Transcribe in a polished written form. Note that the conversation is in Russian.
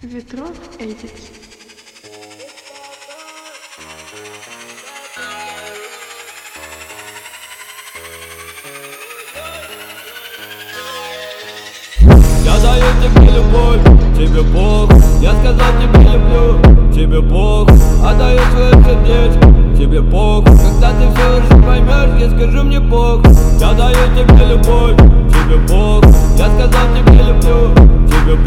Ветров Эдит. Я даю тебе любовь, тебе Бог. Я сказал тебе люблю, тебе Бог. Отдаю свое сердечко, тебе Бог. Когда ты все уже поймешь, я скажу мне Бог. Я даю тебе любовь, тебе Бог. Я сказал тебе люблю, тебе